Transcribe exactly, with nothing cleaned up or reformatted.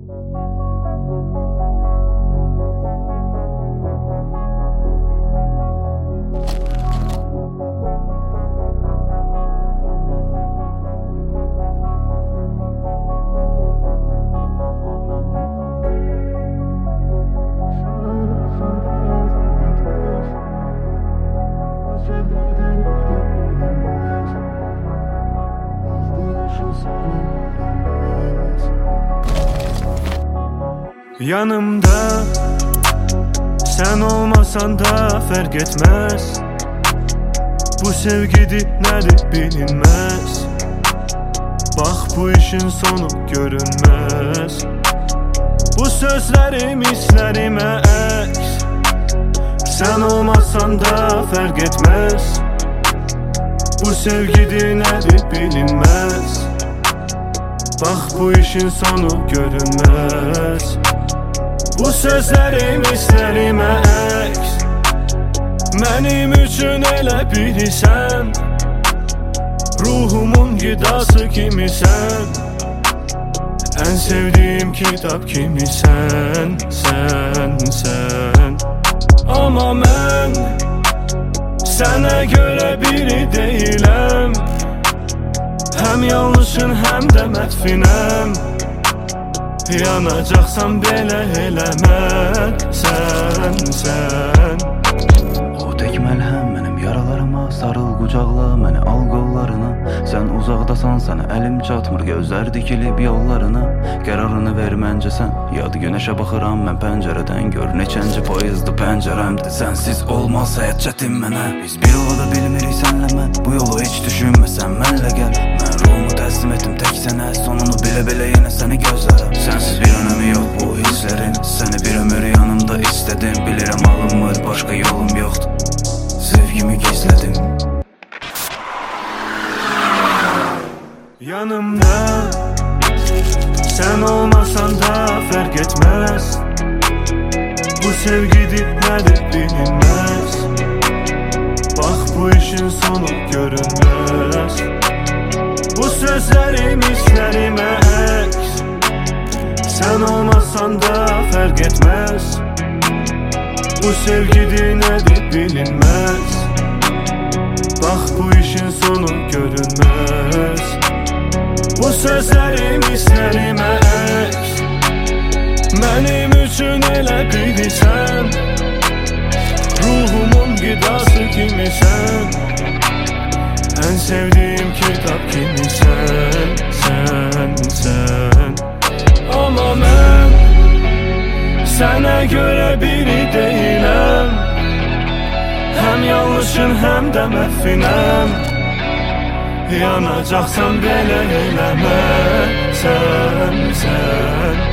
Yanımda sen olmasan da fark etmez. Bu sevgidir nedir bilinmez. Bak bu işin sonu görünmez. Bu sözlerim hislerime eks. Sen olmasan da fark etmez. Bu sevgidir nedir bilinmez. Bak bu işin sonu görünmez. Bu sözlerim hislerime eks. Mənim üçün elə bilirsən. Ruhumun gidası kimisən. En sevdiğim kitap kimisən. Sen, sen. Ama mən sənə görə biri deyiləm. Hem yanlışın hem de mətfinəm. Yanacaqsan belə eləmə. Sən, sən. O tek məlhəm mənim yaralarıma. Sarıl qucaqla məni al qollarına. Sən uzaqdasan sənə əlim çatmır. Gözlər dikilib yollarına. Qərarını ver məncə sən. Yad günəşə baxıram mən pəncərədən. Gör neçənci poyezdi pəncərəmdir. Sənsiz olmaz həyat çətin mənə. Biz bir olada bilmirik sənlə mən. Bu yolu heç düşünməsən mənlə gəl. Mən ruhumu təslim etdim tək sənə. Sonunu bilə-bilə yenə səni gözlərəm. Sənsiz bir önəmi yox bu hisslərin. Səni bir ömür yanımda istedim. Bilirəm alınmır başqa yolum yoxdur. Sevgimi gizlədim. Yanımda sen olmasan da fark etmez. Bu sevgidir nedir bilinmez. Bak bu işin sonu görünmez. Bu sözlerim hislerime eks. Sen olmasan da fark etmez. Bu sevgidir nedir bilinmez. Bak bu işin sonu görünmez. Bu sözlerim hislerime eks. Mənim üçün elə bilirsən. Ruhumun gidası kimisən. En sevdiğim kitap kimisən. Sen, sen. Ama mən sənə görə biri deyiləm. Hem yanlışın hem de məhfinəm. Yanacaqsan belə eləmə. Sən, sən.